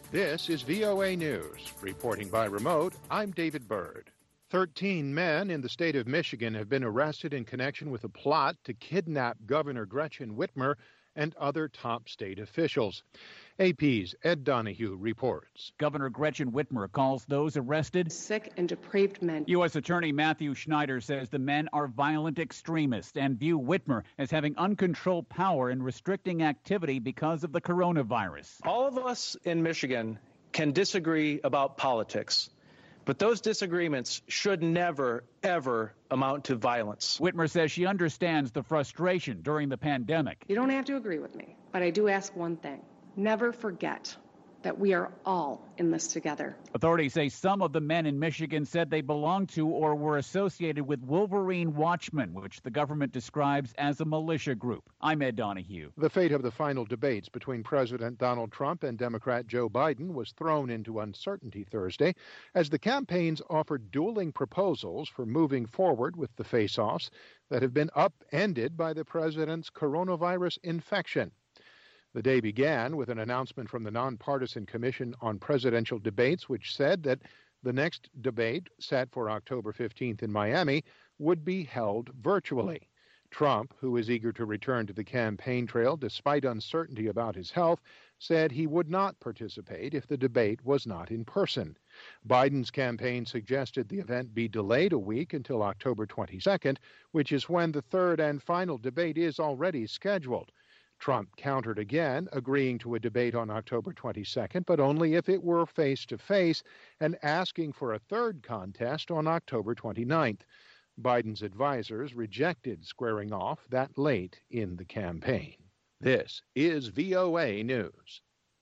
This is VOA News. Reporting by remote, I'm David Byrd. 13 men in the state of Michigan have been arrested in connection with a plot to kidnap Governor Gretchen Whitmer and other top state officials. AP's Ed Donahue reports. Governor Gretchen Whitmer calls those arrested sick and depraved men. U.S. Attorney Matthew Schneider says the men are violent extremists and view Whitmer as having uncontrolled power and restricting activity because of the coronavirus. All of us in Michigan can disagree about politics, but those disagreements should never, ever amount to violence. Whitmer says she understands the frustration during the pandemic. You don't have to agree with me, but I do ask one thing. Never forget that we are all in this together. Authorities say some of the men in Michigan said they belonged to or were associated with Wolverine Watchmen, which the government describes as a militia group. I'm Ed Donahue. The fate of the final debates between President Donald Trump and Democrat Joe Biden was thrown into uncertainty Thursday as the campaigns offered dueling proposals for moving forward with the face-offs that have been upended by the president's coronavirus infection. The day began with an announcement from the Nonpartisan Commission on Presidential Debates, which said that the next debate, set for October 15th in Miami, would be held virtually. Trump, who is eager to return to the campaign trail despite uncertainty about his health, said he would not participate if the debate was not in person. Biden's campaign suggested the event be delayed a week until October 22nd, which is when the third and final debate is already scheduled. Trump countered again, agreeing to a debate on October 22nd, but only if it were face-to-face, and asking for a third contest on October 29th. Biden's advisors rejected squaring off that late in the campaign. This is VOA News.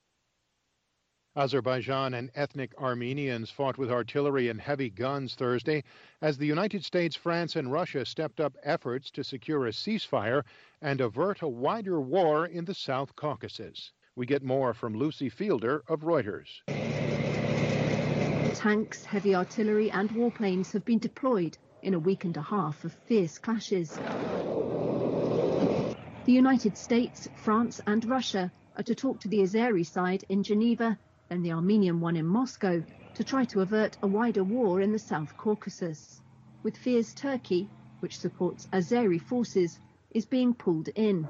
Azerbaijan and ethnic Armenians fought with artillery and heavy guns Thursday as the United States, France, and Russia stepped up efforts to secure a ceasefire and avert a wider war in the South Caucasus. We get more from Lucy Fielder of Reuters. Tanks, heavy artillery, and warplanes have been deployed in a week and a half of fierce clashes. The United States, France, and Russia are to talk to the Azeri side in Geneva and the Armenian one in Moscow to try to avert a wider war in the South Caucasus, with fears Turkey, which supports Azeri forces, is being pulled in.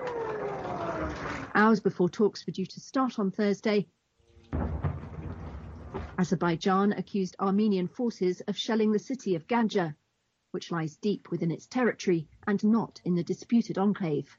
Hours before talks were due to start on Thursday, Azerbaijan accused Armenian forces of shelling the city of Ganja, which lies deep within its territory and not in the disputed enclave.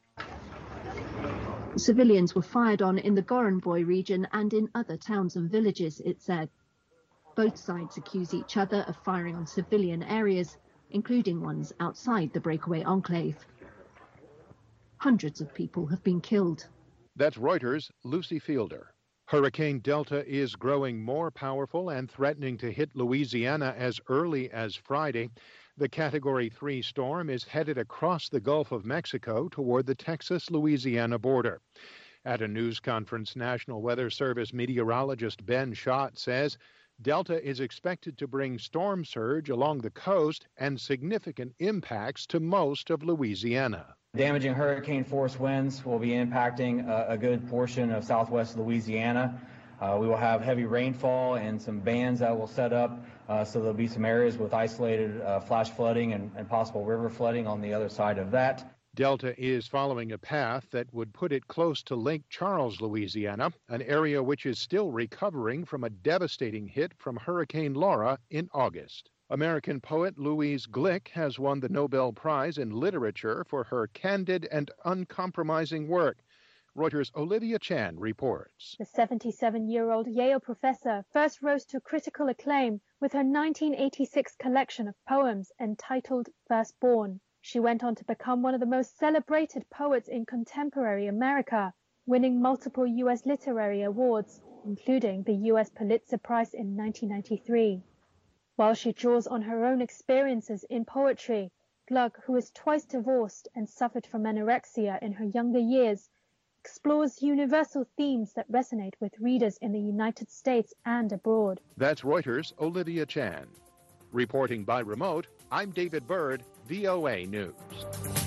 Civilians were fired on in the Goranboy region and in other towns and villages, it said. Both sides accuse each other of firing on civilian areas, including ones outside the breakaway enclave. Hundreds of people have been killed. That's Reuters' Lucy Fielder. Hurricane Delta is growing more powerful and threatening to hit Louisiana as early as Friday. The Category 3 storm is headed across the Gulf of Mexico toward the Texas-Louisiana border. At a news conference, National Weather Service meteorologist Ben Schott says Delta is expected to bring storm surge along the coast and significant impacts to most of Louisiana. Damaging hurricane force winds will be impacting a good portion of southwest Louisiana. We will have heavy rainfall and some bands that will set up, so there'll be some areas with isolated flash flooding and possible river flooding on the other side of that. Delta is following a path that would put it close to Lake Charles, Louisiana, an area which is still recovering from a devastating hit from Hurricane Laura in August. American poet Louise Glück has won the Nobel Prize in Literature for her candid and uncompromising work. Reuters' Olivia Chan reports. The 77-year-old Yale professor first rose to critical acclaim with her 1986 collection of poems entitled Firstborn. She went on to become one of the most celebrated poets in contemporary America, winning multiple U.S. literary awards, including the U.S. Pulitzer Prize in 1993. While she draws on her own experiences in poetry, Glück, who is twice divorced and suffered from anorexia in her younger years, explores universal themes that resonate with readers in the United States and abroad. That's Reuters' Olivia Chan. Reporting by remote, I'm David Byrd, VOA News.